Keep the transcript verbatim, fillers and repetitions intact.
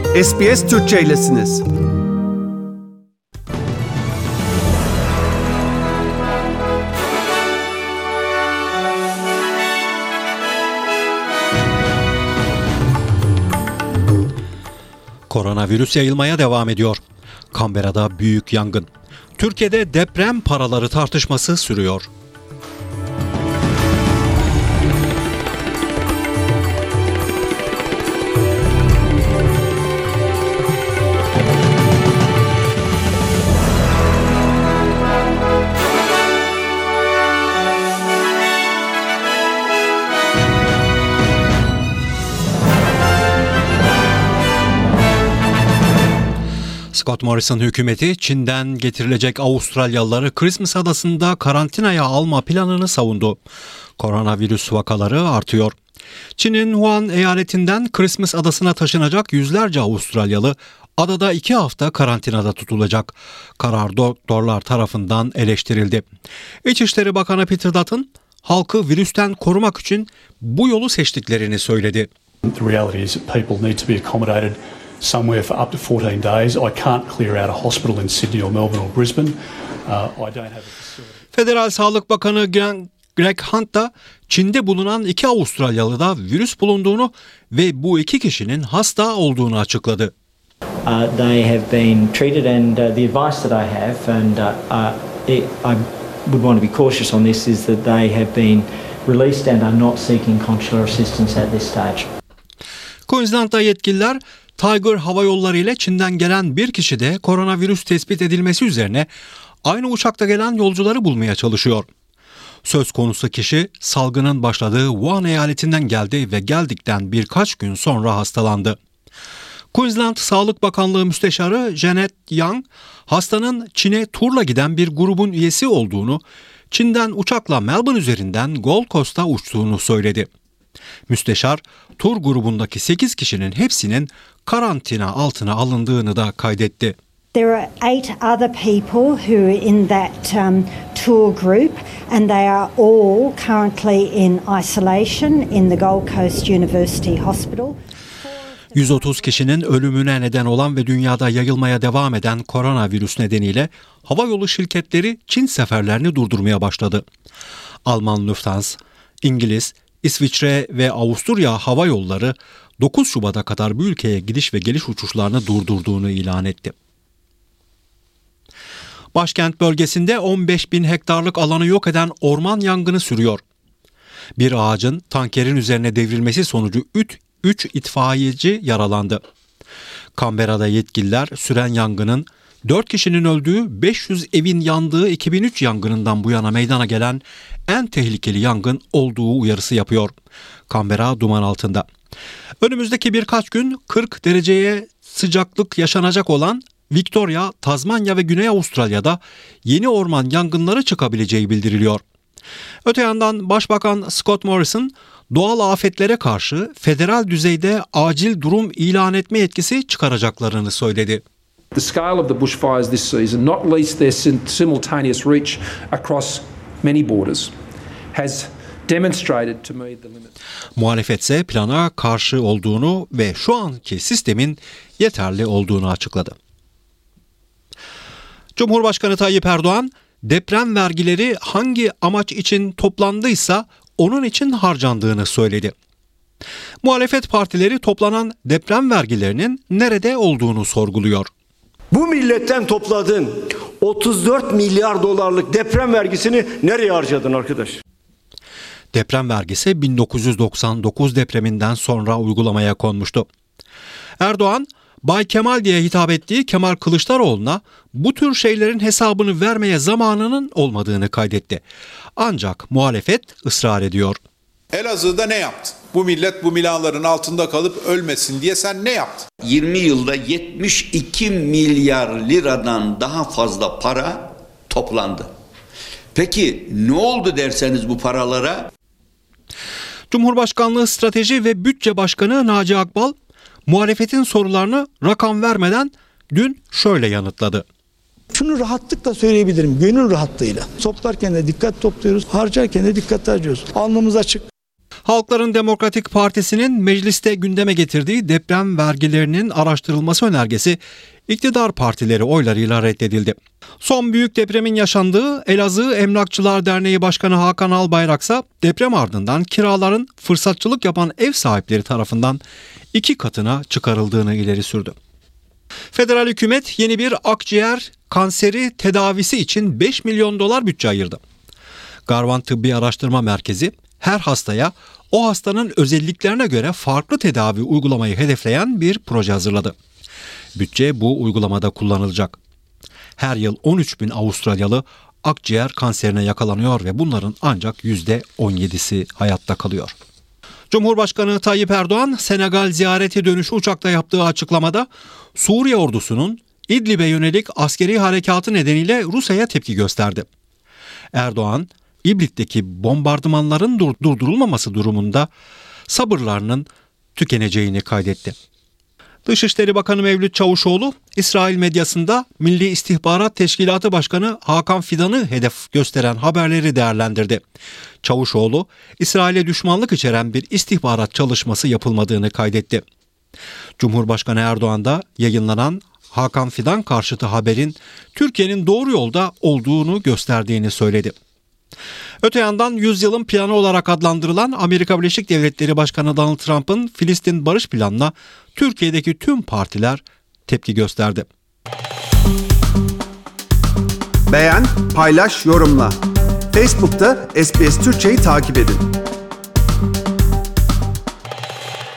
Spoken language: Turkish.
S B S Türkçe'ylesiniz. Koronavirüs yayılmaya devam ediyor. Canberra'da büyük yangın. Türkiye'de deprem paraları tartışması sürüyor. Scott Morrison hükümeti Çin'den getirilecek Avustralyalıları Christmas adasında karantinaya alma planını savundu. Koronavirüs vakaları artıyor. Çin'in Wuhan eyaletinden Christmas adasına taşınacak yüzlerce Avustralyalı adada iki hafta karantinada tutulacak. Karar doktorlar tarafından eleştirildi. İçişleri Bakanı Peter Dutton, halkı virüsten korumak için bu yolu seçtiklerini söyledi. The reality is that people need to be accommodated somewhere for up to fourteen days. I can't clear out a hospital in Sydney or Melbourne or Brisbane. Uh, I don't have a facility. Federal Sağlık Bakanı Greg Hunt da Çin'de bulunan iki Avustralyalı'da virüs bulunduğunu ve bu iki kişinin hasta olduğunu açıkladı. Uh, they have been treated and uh, the advice that I have and uh, uh, it, I would want to be cautious on this is that they have been released and are not seeking consular assistance at this stage. Queensland'da yetkililer Tiger Hava Yolları ile Çin'den gelen bir kişide koronavirüs tespit edilmesi üzerine aynı uçakta gelen yolcuları bulmaya çalışıyor. Söz konusu kişi salgının başladığı Wuhan eyaletinden geldi ve geldikten birkaç gün sonra hastalandı. Queensland Sağlık Bakanlığı Müsteşarı Janet Young, hastanın Çin'e turla giden bir grubun üyesi olduğunu, Çin'den uçakla Melbourne üzerinden Gold Coast'a uçtuğunu söyledi. Müsteşar, tur grubundaki sekiz kişinin hepsinin karantina altına alındığını da kaydetti. There are eight other people who are in that um, tour group and they are all currently in isolation in the Gold Coast University Hospital. yüz otuz kişinin ölümüne neden olan ve dünyada yayılmaya devam eden koronavirüs nedeniyle havayolu şirketleri Çin seferlerini durdurmaya başladı. Alman Lufthansa, İngiliz, İsviçre ve Avusturya hava yolları dokuz Şubat'a kadar bu ülkeye gidiş ve geliş uçuşlarını durdurduğunu ilan etti. Başkent bölgesinde on beş bin hektarlık alanı yok eden orman yangını sürüyor. Bir ağacın tankerin üzerine devrilmesi sonucu üç itfaiyeci yaralandı. Canberra'da yetkililer süren yangının dört kişinin öldüğü, beş yüz evin yandığı iki bin üç yangınından bu yana meydana gelen en tehlikeli yangın olduğu uyarısı yapıyor. Canberra duman altında. Önümüzdeki birkaç gün kırk dereceye sıcaklık yaşanacak olan Victoria, Tazmanya ve Güney Avustralya'da yeni orman yangınları çıkabileceği bildiriliyor. Öte yandan Başbakan Scott Morrison, doğal afetlere karşı federal düzeyde acil durum ilan etme yetkisi çıkaracaklarını söyledi. The scale of the bushfires this season, not least their simultaneous reach across many borders, has demonstrated to me the limit. Muhalefet ise plana karşı olduğunu ve şu anki sistemin yeterli olduğunu açıkladı. Cumhurbaşkanı Tayyip Erdoğan, deprem vergileri hangi amaç için toplandıysa onun için harcandığını söyledi. Muhalefet partileri toplanan deprem vergilerinin nerede olduğunu sorguluyor. Bu milletten topladığın otuz dört milyar dolarlık deprem vergisini nereye harcadın arkadaş? Deprem vergisi bin dokuz yüz doksan dokuz depreminden sonra uygulamaya konmuştu. Erdoğan, Bay Kemal diye hitap ettiği Kemal Kılıçdaroğlu'na bu tür şeylerin hesabını vermeye zamanının olmadığını kaydetti. Ancak muhalefet ısrar ediyor. Elazığ'da ne yaptın? Bu millet bu binaların altında kalıp ölmesin diye sen ne yaptın? yirmi yılda yetmiş iki milyar liradan daha fazla para toplandı. Peki ne oldu derseniz bu paralara? Cumhurbaşkanlığı Strateji ve Bütçe Başkanı Naci Akbal, muhalefetin sorularını rakam vermeden dün şöyle yanıtladı. Şunu rahatlıkla söyleyebilirim, gönül rahatlığıyla. Toplarken de dikkat topluyoruz, harcarken de dikkat harcıyoruz. Alnımız açık. Halkların Demokratik Partisi'nin mecliste gündeme getirdiği deprem vergilerinin araştırılması önergesi iktidar partileri oylarıyla reddedildi. Son büyük depremin yaşandığı Elazığ Emlakçılar Derneği Başkanı Hakan Albayraksa deprem ardından kiraların fırsatçılık yapan ev sahipleri tarafından iki katına çıkarıldığını ileri sürdü. Federal hükümet yeni bir akciğer kanseri tedavisi için beş milyon dolar bütçe ayırdı. Garvan Tıbbi Araştırma Merkezi her hastaya o hastanın özelliklerine göre farklı tedavi uygulamayı hedefleyen bir proje hazırladı. Bütçe bu uygulamada kullanılacak. Her yıl on üç bin Avustralyalı akciğer kanserine yakalanıyor ve bunların ancak yüzde on yedisi hayatta kalıyor. Cumhurbaşkanı Tayyip Erdoğan, Senegal ziyareti dönüşü uçakta yaptığı açıklamada Suriye ordusunun İdlib'e yönelik askeri harekatı nedeniyle Rusya'ya tepki gösterdi. Erdoğan, İdlib'deki bombardımanların dur- durdurulmaması durumunda sabırlarının tükeneceğini kaydetti. Dışişleri Bakanı Mevlüt Çavuşoğlu, İsrail medyasında Milli İstihbarat Teşkilatı Başkanı Hakan Fidan'ı hedef gösteren haberleri değerlendirdi. Çavuşoğlu, İsrail'e düşmanlık içeren bir istihbarat çalışması yapılmadığını kaydetti. Cumhurbaşkanı Erdoğan da yayınlanan Hakan Fidan karşıtı haberin Türkiye'nin doğru yolda olduğunu gösterdiğini söyledi. Öte yandan yüzyılın planı olarak adlandırılan Amerika Birleşik Devletleri Başkanı Donald Trump'ın Filistin barış planına Türkiye'deki tüm partiler tepki gösterdi. Beğen, paylaş, yorumla. Facebook'ta S B S Türkçe'yi takip edin.